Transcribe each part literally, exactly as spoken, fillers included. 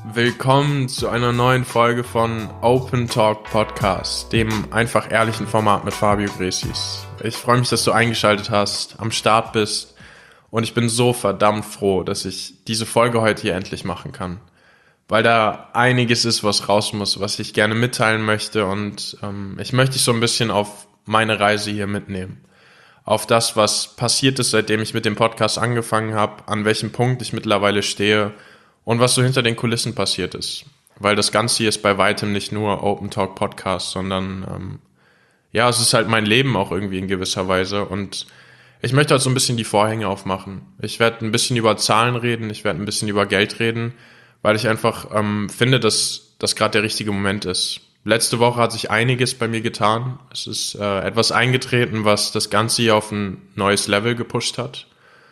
Willkommen zu einer neuen Folge von Open Talk Podcast, dem einfach ehrlichen Format mit Fabio Gresis. Ich freue mich, dass du eingeschaltet hast, am Start bist und ich bin so verdammt froh, dass ich diese Folge heute hier endlich machen kann, weil da einiges ist, was raus muss, was ich gerne mitteilen möchte und ähm, ich möchte dich so ein bisschen auf meine Reise hier mitnehmen. Auf das, was passiert ist, seitdem ich mit dem Podcast angefangen habe, an welchem Punkt ich mittlerweile stehe und was so hinter den Kulissen passiert ist. Weil das Ganze hier ist bei weitem nicht nur Open Talk Podcast, sondern ähm, ja, es ist halt mein Leben auch irgendwie in gewisser Weise und ich möchte halt so ein bisschen die Vorhänge aufmachen. Ich werde ein bisschen über Zahlen reden, ich werde ein bisschen über Geld reden, weil ich einfach ähm, finde, dass das gerade der richtige Moment ist. Letzte Woche hat sich einiges bei mir getan. Es ist äh, etwas eingetreten, was das Ganze hier auf ein neues Level gepusht hat.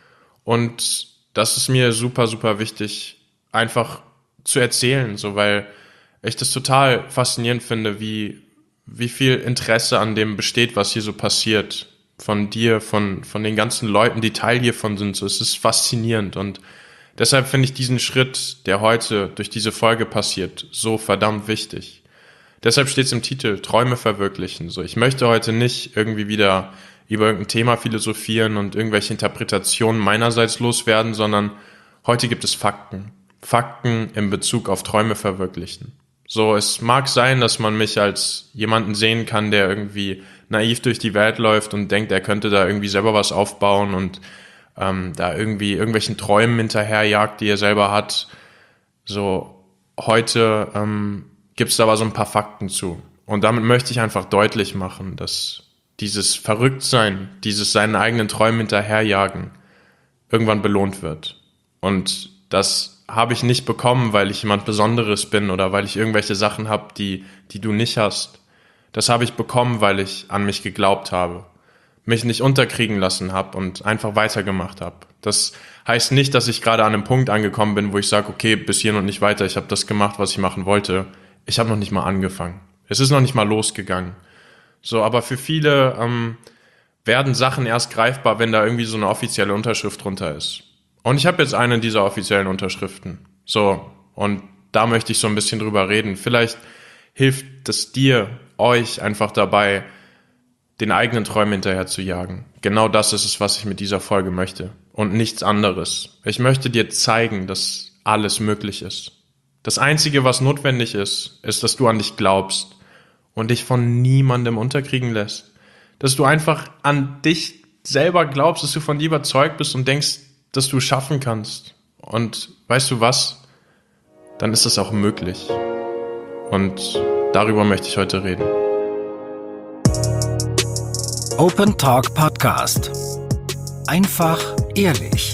Und das ist mir super, super wichtig, einfach zu erzählen, so, weil ich das total faszinierend finde, wie, wie viel Interesse an dem besteht, was hier so passiert. Von dir, von, von den ganzen Leuten, die Teil hiervon sind. So, es ist faszinierend. Und deshalb finde ich diesen Schritt, der heute durch diese Folge passiert, so verdammt wichtig. Deshalb steht es im Titel, Träume verwirklichen. So, ich möchte heute nicht irgendwie wieder über irgendein Thema philosophieren und irgendwelche Interpretationen meinerseits loswerden, sondern heute gibt es Fakten. Fakten in Bezug auf Träume verwirklichen. So, es mag sein, dass man mich als jemanden sehen kann, der irgendwie naiv durch die Welt läuft und denkt, er könnte da irgendwie selber was aufbauen und ähm, da irgendwie irgendwelchen Träumen hinterherjagt, die er selber hat. So, heute ähm, gibt es da aber so ein paar Fakten zu. Und damit möchte ich einfach deutlich machen, dass dieses Verrücktsein, dieses seinen eigenen Träumen hinterherjagen, irgendwann belohnt wird. Und das habe ich nicht bekommen, weil ich jemand Besonderes bin oder weil ich irgendwelche Sachen habe, die, die du nicht hast. Das habe ich bekommen, weil ich an mich geglaubt habe, mich nicht unterkriegen lassen habe und einfach weitergemacht habe. Das heißt nicht, dass ich gerade an einem Punkt angekommen bin, wo ich sage, okay, bis hierhin und nicht weiter, ich habe das gemacht, was ich machen wollte. Ich habe noch nicht mal angefangen. Es ist noch nicht mal losgegangen. So, aber für viele ähm, werden Sachen erst greifbar, wenn da irgendwie so eine offizielle Unterschrift drunter ist. Und ich habe jetzt eine dieser offiziellen Unterschriften. So, und da möchte ich so ein bisschen drüber reden. Vielleicht hilft es dir, euch einfach dabei, den eigenen Träumen hinterher zu jagen. Genau das ist es, was ich mit dieser Folge möchte. Und nichts anderes. Ich möchte dir zeigen, dass alles möglich ist. Das Einzige, was notwendig ist, ist, dass du an dich glaubst und dich von niemandem unterkriegen lässt. Dass du einfach an dich selber glaubst, dass du von dir überzeugt bist und denkst, dass du es schaffen kannst. Und weißt du was? Dann ist das auch möglich. Und darüber möchte ich heute reden. Open Talk Podcast. Einfach ehrlich.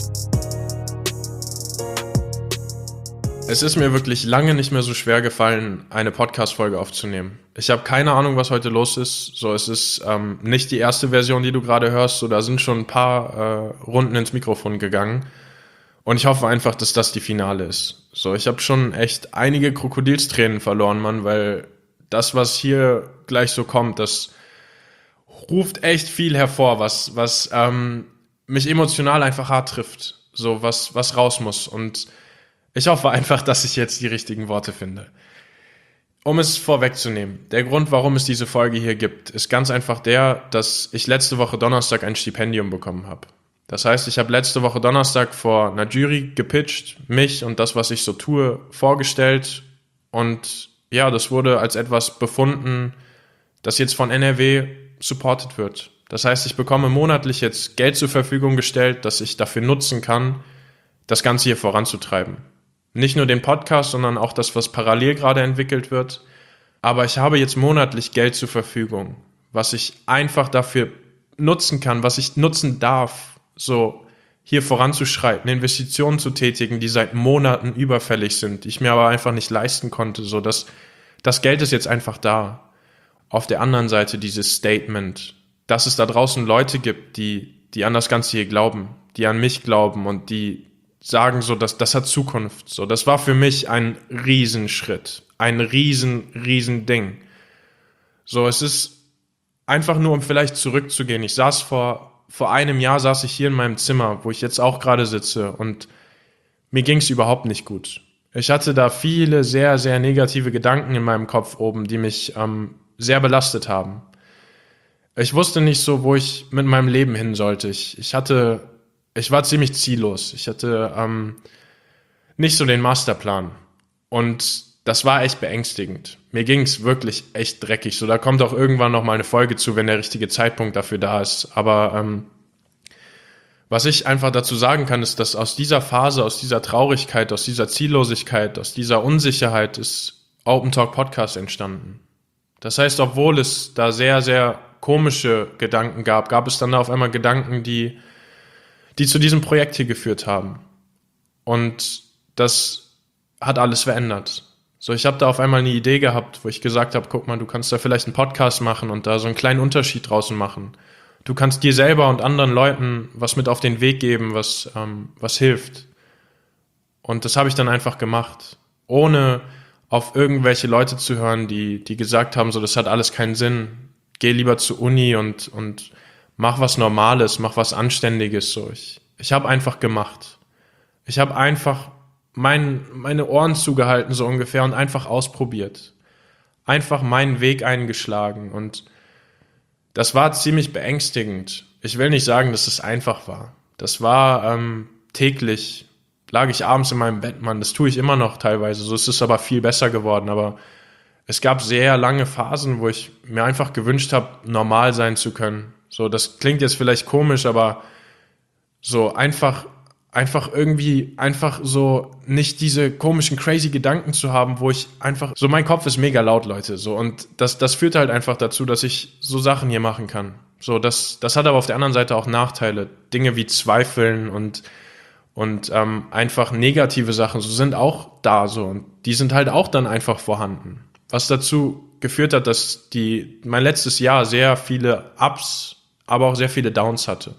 Es ist mir wirklich lange nicht mehr so schwer gefallen, eine Podcast-Folge aufzunehmen. Ich habe keine Ahnung, was heute los ist. So, es ist ähm, nicht die erste Version, die du gerade hörst. So, da sind schon ein paar äh, Runden ins Mikrofon gegangen. Und ich hoffe einfach, dass das die Finale ist. So, ich habe schon echt einige Krokodilstränen verloren, Mann, weil das, was hier gleich so kommt, das ruft echt viel hervor, was, was ähm, mich emotional einfach hart trifft. So, was, was raus muss. Und ich hoffe einfach, dass ich jetzt die richtigen Worte finde. Um es vorwegzunehmen, der Grund, warum es diese Folge hier gibt, ist ganz einfach der, dass ich letzte Woche Donnerstag ein Stipendium bekommen habe. Das heißt, ich habe letzte Woche Donnerstag vor einer Jury gepitcht, mich und das, was ich so tue, vorgestellt. Und ja, das wurde als etwas befunden, das jetzt von N R W supported wird. Das heißt, ich bekomme monatlich jetzt Geld zur Verfügung gestellt, das ich dafür nutzen kann, das Ganze hier voranzutreiben. Nicht nur den Podcast, sondern auch das, was parallel gerade entwickelt wird. Aber ich habe jetzt monatlich Geld zur Verfügung, was ich einfach dafür nutzen kann, was ich nutzen darf, so hier voranzuschreiten, Investitionen zu tätigen, die seit Monaten überfällig sind, die ich mir aber einfach nicht leisten konnte. So, das, das Geld ist jetzt einfach da. Auf der anderen Seite dieses Statement, dass es da draußen Leute gibt, die, die an das Ganze hier glauben, die an mich glauben und die sagen so, dass das hat Zukunft. So, das war für mich ein Riesenschritt, ein riesen, riesen Ding. So, es ist einfach nur, um vielleicht zurückzugehen. Ich saß vor, vor einem Jahr saß ich hier in meinem Zimmer, wo ich jetzt auch gerade sitze und mir ging es überhaupt nicht gut. Ich hatte da viele sehr, sehr negative Gedanken in meinem Kopf oben, die mich ähm, sehr belastet haben. Ich wusste nicht so, wo ich mit meinem Leben hin sollte. Ich, ich hatte, ich war ziemlich ziellos. Ich hatte ähm, nicht so den Masterplan. Und das war echt beängstigend. Mir ging es wirklich echt dreckig. So, da kommt auch irgendwann noch mal eine Folge zu, wenn der richtige Zeitpunkt dafür da ist. Aber ähm, was ich einfach dazu sagen kann, ist, dass aus dieser Phase, aus dieser Traurigkeit, aus dieser Ziellosigkeit, aus dieser Unsicherheit ist Open Talk Podcast entstanden. Das heißt, obwohl es da sehr, sehr komische Gedanken gab, gab es dann auf einmal Gedanken, die, die zu diesem Projekt hier geführt haben. Und das hat alles verändert. So, ich habe da auf einmal eine Idee gehabt, wo ich gesagt habe, guck mal, du kannst da vielleicht einen Podcast machen und da so einen kleinen Unterschied draußen machen. Du kannst dir selber und anderen Leuten was mit auf den Weg geben, was, ähm, was hilft. Und das habe ich dann einfach gemacht, ohne auf irgendwelche Leute zu hören, die, die gesagt haben, so, das hat alles keinen Sinn. Geh lieber zur Uni und, und mach was Normales, mach was Anständiges. So, ich, ich habe einfach gemacht. Ich habe einfach mein, meine Ohren zugehalten, so ungefähr, und einfach ausprobiert. Einfach meinen Weg eingeschlagen. Und das war ziemlich beängstigend. Ich will nicht sagen, dass es einfach war. Das war ähm, täglich, lag ich abends in meinem Bett, Mann. Das tue ich immer noch teilweise. So ist es aber viel besser geworden. Aber es gab sehr lange Phasen, wo ich mir einfach gewünscht habe, normal sein zu können. So, das klingt jetzt vielleicht komisch, aber so einfach, einfach irgendwie, einfach so nicht diese komischen, crazy Gedanken zu haben, wo ich einfach, so mein Kopf ist mega laut, Leute, so, und das, das führt halt einfach dazu, dass ich so Sachen hier machen kann. So, das, das hat aber auf der anderen Seite auch Nachteile. Dinge wie Zweifeln und, und ähm, einfach negative Sachen, so sind auch da, so, und die sind halt auch dann einfach vorhanden. Was dazu geführt hat, dass die, mein letztes Jahr sehr viele Ups, aber auch sehr viele Downs hatte.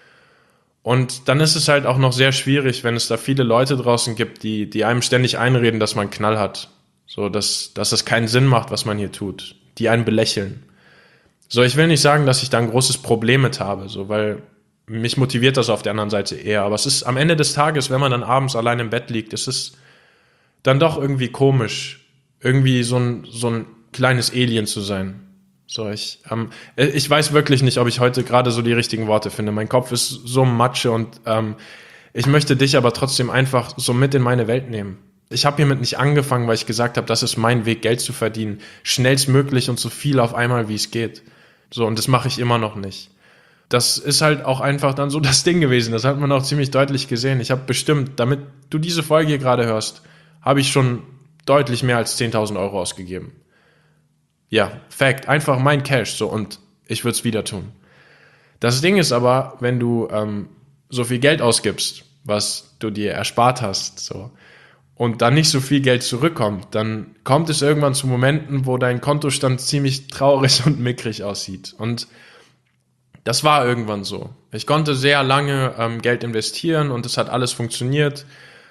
Und dann ist es halt auch noch sehr schwierig, wenn es da viele Leute draußen gibt, die, die einem ständig einreden, dass man Knall hat. So, dass, dass es keinen Sinn macht, was man hier tut. Die einen belächeln. So, ich will nicht sagen, dass ich da ein großes Problem mit habe, so, weil mich motiviert das auf der anderen Seite eher. Aber es ist am Ende des Tages, wenn man dann abends allein im Bett liegt, es ist dann doch irgendwie komisch, irgendwie so ein, so ein kleines Alien zu sein. So, ich, ähm, ich weiß wirklich nicht, ob ich heute gerade so die richtigen Worte finde. Mein Kopf ist so Matsche und ähm, ich möchte dich aber trotzdem einfach so mit in meine Welt nehmen. Ich habe hiermit nicht angefangen, weil ich gesagt habe, das ist mein Weg, Geld zu verdienen. Schnellstmöglich und so viel auf einmal, wie es geht. So, und das mache ich immer noch nicht. Das ist halt auch einfach dann so das Ding gewesen. Das hat man auch ziemlich deutlich gesehen. Ich habe bestimmt, damit du diese Folge hier gerade hörst, habe ich schon deutlich mehr als zehntausend Euro ausgegeben. Ja, Fact, einfach mein Cash, so, und ich würde es wieder tun. Das Ding ist aber, wenn du ähm, so viel Geld ausgibst, was du dir erspart hast, so, und dann nicht so viel Geld zurückkommt, dann kommt es irgendwann zu Momenten, wo dein Kontostand ziemlich traurig und mickrig aussieht. Und das war irgendwann so. Ich konnte sehr lange ähm, Geld investieren und es hat alles funktioniert,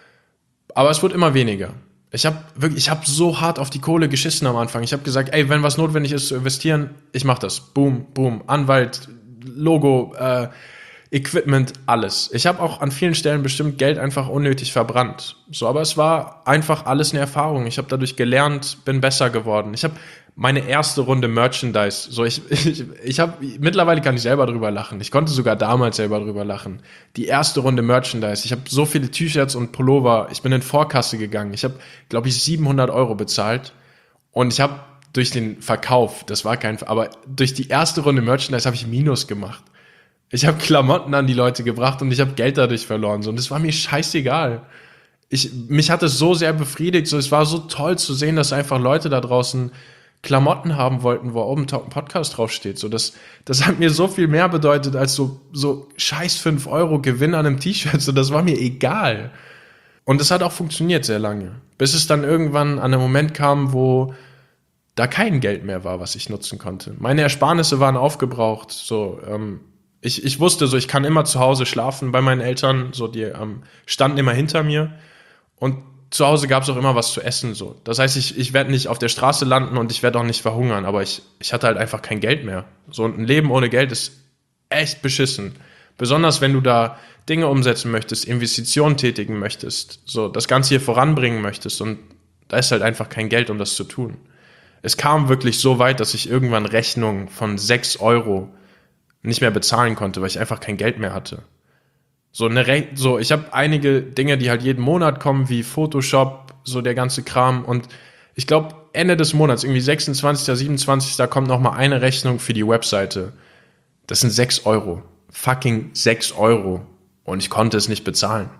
aber es wurde immer weniger. Ich habe wirklich, ich habe so hart auf die Kohle geschissen am Anfang. Ich habe gesagt, ey, wenn was notwendig ist zu investieren, ich mache das. Boom, boom, Anwalt, Logo, äh, Equipment, alles. Ich habe auch an vielen Stellen bestimmt Geld einfach unnötig verbrannt. So, aber es war einfach alles eine Erfahrung. Ich habe dadurch gelernt, bin besser geworden. Ich habe meine erste Runde Merchandise. So, ich, ich, ich habe mittlerweile kann ich selber drüber lachen. Ich konnte sogar damals selber drüber lachen. Die erste Runde Merchandise. Ich habe so viele T-Shirts und Pullover. Ich bin in Vorkasse gegangen. Ich habe, glaube ich, siebenhundert Euro bezahlt. Und ich habe durch den Verkauf, das war kein, aber durch die erste Runde Merchandise habe ich Minus gemacht. Ich habe Klamotten an die Leute gebracht und ich habe Geld dadurch verloren. So, und das war mir scheißegal. Ich, mich hat es so sehr befriedigt. So, es war so toll zu sehen, dass einfach Leute da draußen Klamotten haben wollten, wo oben ein Podcast draufsteht. So, das, das hat mir so viel mehr bedeutet als so, so scheiß fünf Euro Gewinn an einem T-Shirt. So, das war mir egal. Und es hat auch funktioniert sehr lange. Bis es dann irgendwann an einen Moment kam, wo da kein Geld mehr war, was ich nutzen konnte. Meine Ersparnisse waren aufgebraucht. So, ähm, ich, ich wusste so, ich kann immer zu Hause schlafen bei meinen Eltern. So, die ähm, standen immer hinter mir. Und zu Hause gab es auch immer was zu essen. So. Das heißt, ich, ich werde nicht auf der Straße landen und ich werde auch nicht verhungern. Aber ich, ich hatte halt einfach kein Geld mehr. So, und ein Leben ohne Geld ist echt beschissen. Besonders wenn du da Dinge umsetzen möchtest, Investitionen tätigen möchtest, so das Ganze hier voranbringen möchtest und da ist halt einfach kein Geld, um das zu tun. Es kam wirklich so weit, dass ich irgendwann Rechnungen von sechs Euro nicht mehr bezahlen konnte, weil ich einfach kein Geld mehr hatte. So eine Re- so ich habe einige Dinge, die halt jeden Monat kommen, wie Photoshop, so der ganze Kram und ich glaube Ende des Monats, irgendwie sechsundzwanzigsten, siebenundzwanzigsten da kommt nochmal eine Rechnung für die Webseite. Das sind sechs Euro. Fucking sechs Euro. Und ich konnte es nicht bezahlen.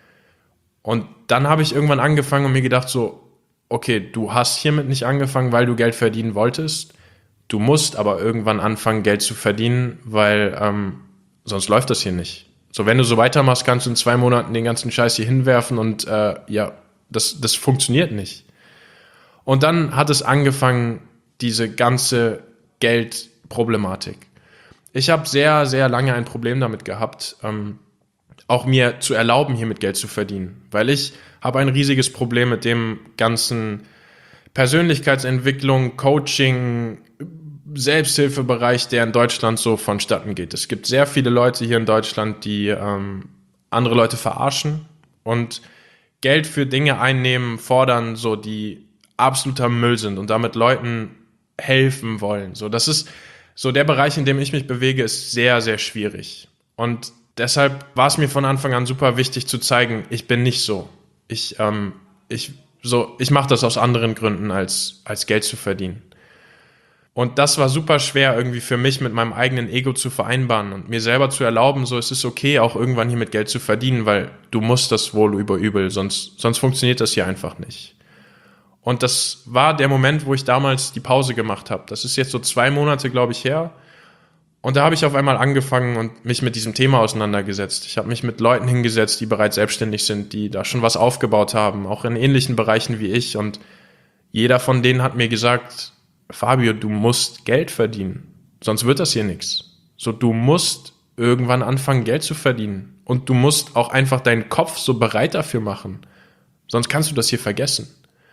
Und dann habe ich irgendwann angefangen und mir gedacht so, okay, du hast hiermit nicht angefangen, weil du Geld verdienen wolltest. Du musst aber irgendwann anfangen, Geld zu verdienen, weil ähm, sonst läuft das hier nicht. So, wenn du so weitermachst, kannst du in zwei Monaten den ganzen Scheiß hier hinwerfen und äh, ja, das, das funktioniert nicht. Und dann hat es angefangen, diese ganze Geldproblematik. Ich habe sehr, sehr lange ein Problem damit gehabt, ähm, auch mir zu erlauben, hier mit Geld zu verdienen. Weil ich habe ein riesiges Problem mit dem ganzen Persönlichkeitsentwicklung, Coaching, Selbsthilfebereich, der in Deutschland so vonstatten geht. Es gibt sehr viele Leute hier in Deutschland, die ähm, andere Leute verarschen und Geld für Dinge einnehmen, fordern, so die absoluter Müll sind und damit Leuten helfen wollen. So, das ist so der Bereich, in dem ich mich bewege, ist sehr, sehr schwierig. Und deshalb war es mir von Anfang an super wichtig zu zeigen, ich bin nicht so. Ich, ähm, ich, so, ich mache das aus anderen Gründen, als, als Geld zu verdienen. Und das war super schwer irgendwie für mich mit meinem eigenen Ego zu vereinbaren und mir selber zu erlauben, so es ist okay, auch irgendwann hier mit Geld zu verdienen, weil du musst das wohl über übel, sonst, sonst funktioniert das hier einfach nicht. Und das war der Moment, wo ich damals die Pause gemacht habe. Das ist jetzt so zwei Monate, glaube ich, her. Und da habe ich auf einmal angefangen und mich mit diesem Thema auseinandergesetzt. Ich habe mich mit Leuten hingesetzt, die bereits selbstständig sind, die da schon was aufgebaut haben, auch in ähnlichen Bereichen wie ich. Und jeder von denen hat mir gesagt, Fabio, du musst Geld verdienen, sonst wird das hier nichts. So, du musst irgendwann anfangen, Geld zu verdienen. Und du musst auch einfach deinen Kopf so bereit dafür machen. Sonst kannst du das hier vergessen.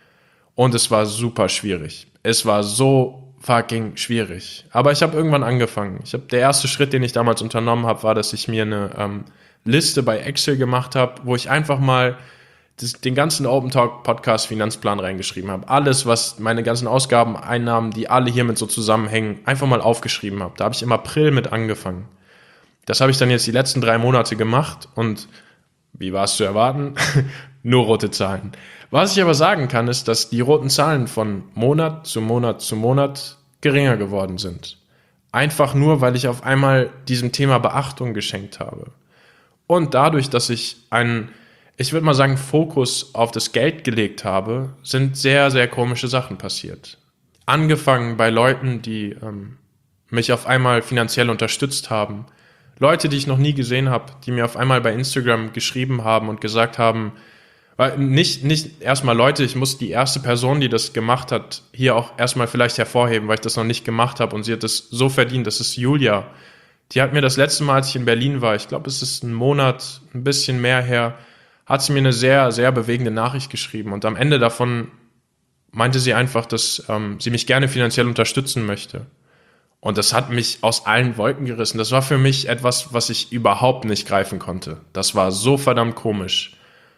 Und es war super schwierig. Es war so fucking schwierig. Aber ich habe irgendwann angefangen. Ich habe der erste Schritt, den ich damals unternommen habe, war, dass ich mir eine ähm, Liste bei Excel gemacht habe, wo ich einfach mal das, den ganzen Open Talk Podcast Finanzplan reingeschrieben habe. Alles, was meine ganzen Ausgaben, Einnahmen, die alle hiermit so zusammenhängen, einfach mal aufgeschrieben habe. Da habe ich im April mit angefangen. Das habe ich dann jetzt die letzten drei Monate gemacht und wie war es zu erwarten? Nur rote Zahlen. Was ich aber sagen kann, ist, dass die roten Zahlen von Monat zu Monat zu Monat geringer geworden sind. Einfach nur, weil ich auf einmal diesem Thema Beachtung geschenkt habe. Und dadurch, dass ich einen, ich würde mal sagen, Fokus auf das Geld gelegt habe, sind sehr, sehr komische Sachen passiert. Angefangen bei Leuten, die ähm, mich auf einmal finanziell unterstützt haben. Leute, die ich noch nie gesehen habe, die mir auf einmal bei Instagram geschrieben haben und gesagt haben, weil nicht, nicht erstmal Leute, ich muss die erste Person, die das gemacht hat, hier auch erstmal vielleicht hervorheben, weil ich das noch nicht gemacht habe und sie hat das so verdient, das ist Julia. Die hat mir das letzte Mal, als ich in Berlin war, ich glaube, es ist ein Monat, ein bisschen mehr her, hat sie mir eine sehr, sehr bewegende Nachricht geschrieben und am Ende davon meinte sie einfach, dass ähm, sie mich gerne finanziell unterstützen möchte. Und das hat mich aus allen Wolken gerissen. Das war für mich etwas, was ich überhaupt nicht greifen konnte. Das war so verdammt komisch.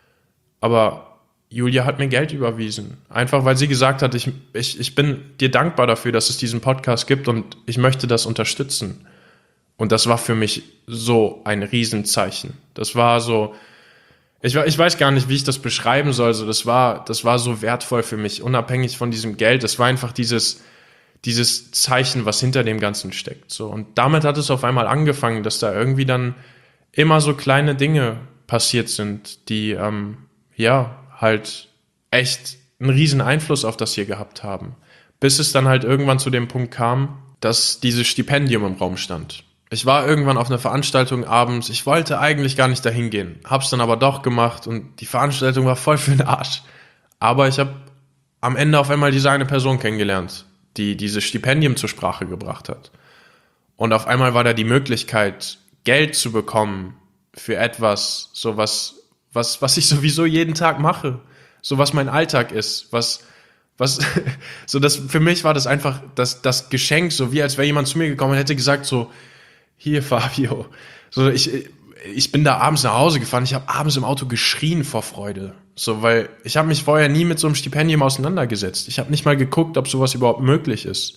Aber Julia hat mir Geld überwiesen. Einfach, weil sie gesagt hat, ich, ich, ich bin dir dankbar dafür, dass es diesen Podcast gibt und ich möchte das unterstützen. Und das war für mich so ein Riesenzeichen. Das war so, ich, ich weiß gar nicht, wie ich das beschreiben soll. Also das war, das war so wertvoll für mich, unabhängig von diesem Geld. Das war einfach dieses, dieses Zeichen, was hinter dem Ganzen steckt. So. Und damit hat es auf einmal angefangen, dass da irgendwie dann immer so kleine Dinge passiert sind, die, ähm, ja, halt echt einen riesen Einfluss auf das hier gehabt haben. Bis es dann halt irgendwann zu dem Punkt kam, dass dieses Stipendium im Raum stand. Ich war irgendwann auf einer Veranstaltung abends, ich wollte eigentlich gar nicht dahin gehen, hab's dann aber doch gemacht und die Veranstaltung war voll für den Arsch. Aber ich habe am Ende auf einmal diese eine Person kennengelernt, die dieses Stipendium zur Sprache gebracht hat. Und auf einmal war da die Möglichkeit, Geld zu bekommen für etwas, so was Was, was ich sowieso jeden Tag mache, so was mein Alltag ist, was, was, so das, für mich war das einfach das, das Geschenk, so wie als wäre jemand zu mir gekommen und hätte gesagt so, hier Fabio, so ich, ich bin da abends nach Hause gefahren, ich habe abends im Auto geschrien vor Freude. So, weil ich habe mich vorher nie mit so einem Stipendium auseinandergesetzt. Ich habe nicht mal geguckt, ob sowas überhaupt möglich ist.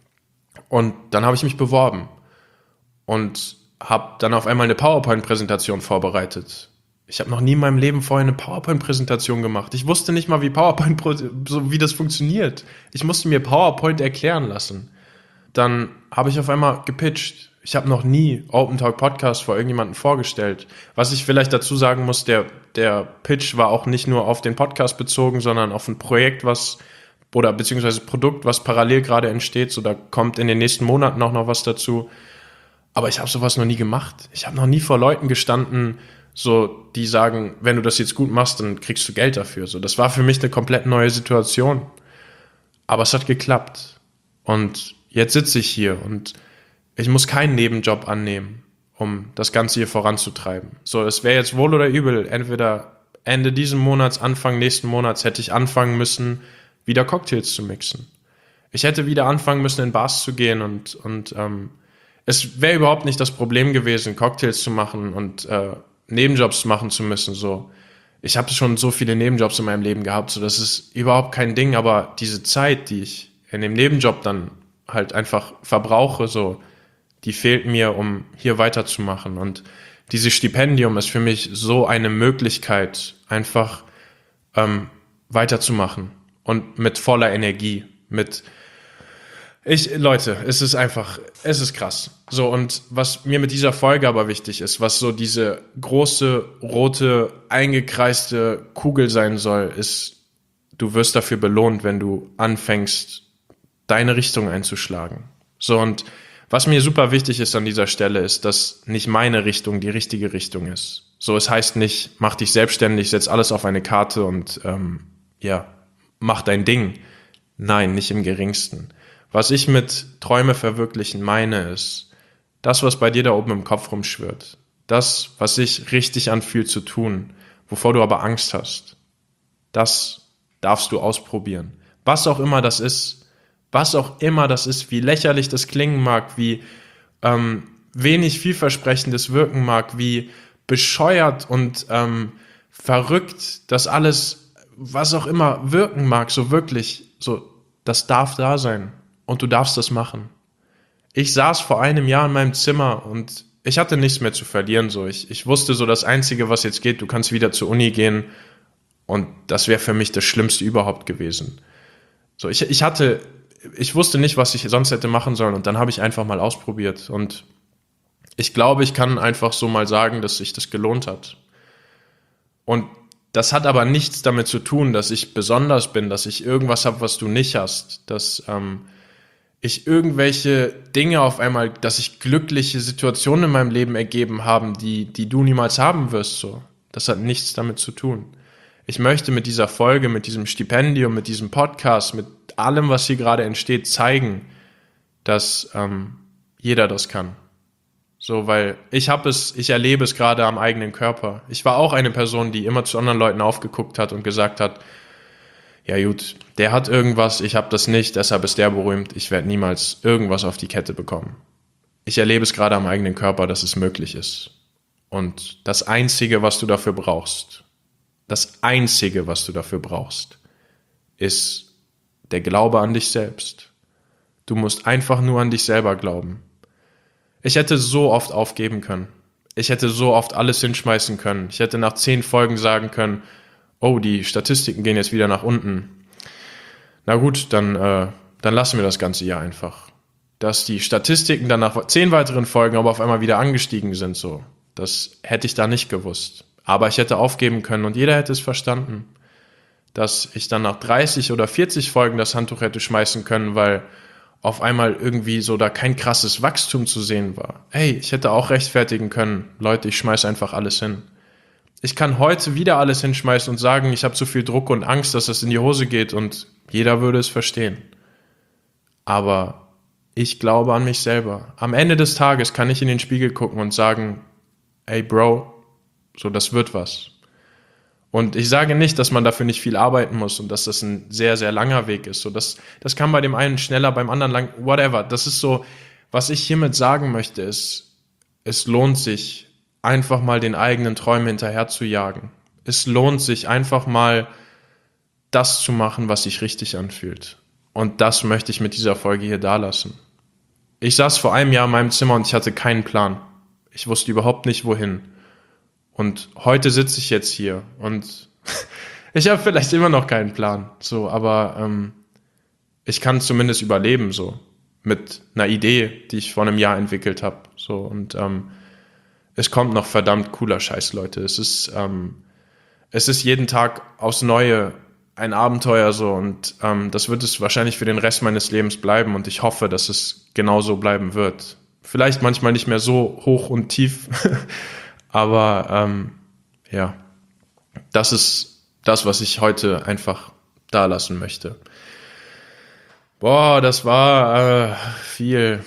Und dann habe ich mich beworben und habe dann auf einmal eine PowerPoint-Präsentation vorbereitet. Ich habe noch nie in meinem Leben vorher eine PowerPoint-Präsentation gemacht. Ich wusste nicht mal, wie PowerPoint, so wie das funktioniert. Ich musste mir PowerPoint erklären lassen. Dann habe ich auf einmal gepitcht. Ich habe noch nie Open Talk Podcast vor irgendjemandem vorgestellt. Was ich vielleicht dazu sagen muss, der, der Pitch war auch nicht nur auf den Podcast bezogen, sondern auf ein Projekt, was oder beziehungsweise Produkt, was parallel gerade entsteht. So, da kommt in den nächsten Monaten auch noch was dazu. Aber ich habe sowas noch nie gemacht. Ich habe noch nie vor Leuten gestanden, so, die sagen, wenn du das jetzt gut machst, dann kriegst du Geld dafür. So, das war für mich eine komplett neue Situation. Aber es hat geklappt. Und jetzt sitze ich hier und ich muss keinen Nebenjob annehmen, um das Ganze hier voranzutreiben. So, es wäre jetzt wohl oder übel, entweder Ende diesen Monats, Anfang nächsten Monats hätte ich anfangen müssen, wieder Cocktails zu mixen. Ich hätte wieder anfangen müssen, in Bars zu gehen und, und ähm, es wäre überhaupt nicht das Problem gewesen, Cocktails zu machen und äh, Nebenjobs machen zu müssen. So, ich habe schon so viele Nebenjobs in meinem Leben gehabt, so das ist überhaupt kein Ding, aber diese Zeit, die ich in dem Nebenjob dann halt einfach verbrauche, so, die fehlt mir, um hier weiterzumachen. Und dieses Stipendium ist für mich so eine Möglichkeit, einfach ähm, weiterzumachen und mit voller Energie, mit ich, Leute, es ist einfach, es ist krass. So, und was mir mit dieser Folge aber wichtig ist, was so diese große, rote, eingekreiste Kugel sein soll, ist, du wirst dafür belohnt, wenn du anfängst, deine Richtung einzuschlagen. So, und was mir super wichtig ist an dieser Stelle, ist, dass nicht meine Richtung die richtige Richtung ist. So, es heißt nicht, mach dich selbstständig, setz alles auf eine Karte und, ähm, ja, mach dein Ding. Nein, nicht im geringsten. Was ich mit Träume verwirklichen meine, ist, das, was bei dir da oben im Kopf rumschwirrt, das, was sich richtig anfühlt zu tun, wovor du aber Angst hast, das darfst du ausprobieren. Was auch immer das ist, was auch immer das ist, wie lächerlich das klingen mag, wie ähm, wenig vielversprechendes wirken mag, wie bescheuert und ähm, verrückt das alles, was auch immer wirken mag, so wirklich, so, das darf da sein und du darfst das machen. Ich saß vor einem Jahr in meinem Zimmer und ich hatte nichts mehr zu verlieren, so, ich, ich wusste so, das Einzige, was jetzt geht, du kannst wieder zur Uni gehen und das wäre für mich das Schlimmste überhaupt gewesen. So, ich, ich hatte Ich wusste nicht, was ich sonst hätte machen sollen und dann habe ich einfach mal ausprobiert und ich glaube, ich kann einfach so mal sagen, dass sich das gelohnt hat. Und das hat aber nichts damit zu tun, dass ich besonders bin, dass ich irgendwas habe, was du nicht hast, dass ähm, ich irgendwelche Dinge auf einmal, dass ich glückliche Situationen in meinem Leben ergeben haben, die, die du niemals haben wirst. So, das hat nichts damit zu tun. Ich möchte mit dieser Folge, mit diesem Stipendium, mit diesem Podcast, mit allem, was hier gerade entsteht, zeigen, dass ähm, jeder das kann. So, weil ich habe es, ich erlebe es gerade am eigenen Körper. Ich war auch eine Person, die immer zu anderen Leuten aufgeguckt hat und gesagt hat, ja gut, der hat irgendwas, ich habe das nicht, deshalb ist der berühmt, ich werde niemals irgendwas auf die Kette bekommen. Ich erlebe es gerade am eigenen Körper, dass es möglich ist. Und das Einzige, was du dafür brauchst, das Einzige, was du dafür brauchst, ist der Glaube an dich selbst. Du musst einfach nur an dich selber glauben. Ich hätte so oft aufgeben können. Ich hätte so oft alles hinschmeißen können. Ich hätte nach zehn Folgen sagen können, oh, die Statistiken gehen jetzt wieder nach unten. Na gut, dann, äh, dann lassen wir das Ganze hier einfach. Dass die Statistiken dann nach zehn weiteren Folgen aber auf einmal wieder angestiegen sind, so, das hätte ich da nicht gewusst. Aber ich hätte aufgeben können und jeder hätte es verstanden, dass ich dann nach dreißig oder vierzig Folgen das Handtuch hätte schmeißen können, weil auf einmal irgendwie so da kein krasses Wachstum zu sehen war. Hey, ich hätte auch rechtfertigen können, Leute, ich schmeiß einfach alles hin. Ich kann heute wieder alles hinschmeißen und sagen, ich habe zu viel Druck und Angst, dass das in die Hose geht und jeder würde es verstehen. Aber ich glaube an mich selber. Am Ende des Tages kann ich in den Spiegel gucken und sagen, ey Bro, so, das wird was. Und ich sage nicht, dass man dafür nicht viel arbeiten muss und dass das ein sehr, sehr langer Weg ist. So, das, das kann bei dem einen schneller, beim anderen lang, whatever. Das ist so, was ich hiermit sagen möchte, ist, es lohnt sich, einfach mal den eigenen Träumen hinterher zu jagen. Es lohnt sich einfach mal, das zu machen, was sich richtig anfühlt. Und das möchte ich mit dieser Folge hier dalassen. Ich saß vor einem Jahr in meinem Zimmer und ich hatte keinen Plan. Ich wusste überhaupt nicht, wohin. Und heute sitze ich jetzt hier und ich habe vielleicht immer noch keinen Plan. So, aber ähm, ich kann zumindest überleben, so mit einer Idee, die ich vor einem Jahr entwickelt habe. So, und ähm, es kommt noch verdammt cooler Scheiß, Leute. Es ist, ähm, es ist jeden Tag aufs Neue ein Abenteuer so und ähm, das wird es wahrscheinlich für den Rest meines Lebens bleiben und ich hoffe, dass es genauso bleiben wird. Vielleicht manchmal nicht mehr so hoch und tief, aber ähm, ja, das ist das, was ich heute einfach da lassen möchte. Boah, das war äh, viel.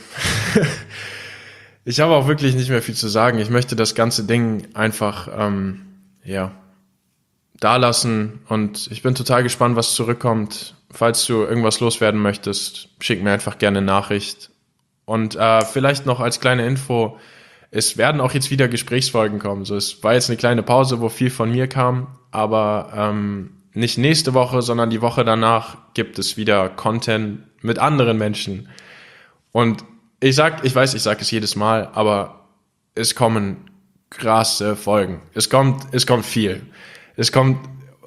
Ich habe auch wirklich nicht mehr viel zu sagen. Ich möchte das ganze Ding einfach, ähm, ja, da lassen und ich bin total gespannt, was zurückkommt. Falls du irgendwas loswerden möchtest, schick mir einfach gerne eine Nachricht. Und äh, vielleicht noch als kleine Info, es werden auch jetzt wieder Gesprächsfolgen kommen. So, es war jetzt eine kleine Pause, wo viel von mir kam, aber ähm, nicht nächste Woche, sondern die Woche danach gibt es wieder Content mit anderen Menschen. Und ich sag, ich weiß, ich sage es jedes Mal, aber es kommen krasse Folgen. Es kommt, es kommt viel. Es kommt,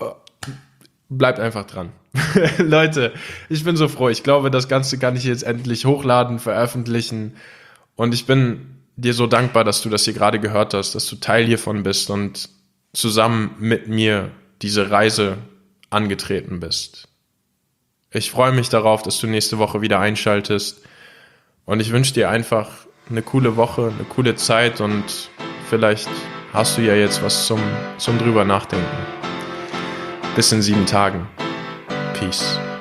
bleibt einfach dran. Leute, ich bin so froh. Ich glaube, das Ganze kann ich jetzt endlich hochladen, veröffentlichen. Und ich bin dir so dankbar, dass du das hier gerade gehört hast, dass du Teil hiervon bist und zusammen mit mir diese Reise angetreten bist. Ich freue mich darauf, dass du nächste Woche wieder einschaltest. Und ich wünsche dir einfach eine coole Woche, eine coole Zeit und vielleicht hast du ja jetzt was zum, zum drüber nachdenken. Bis in sieben Tagen. Peace.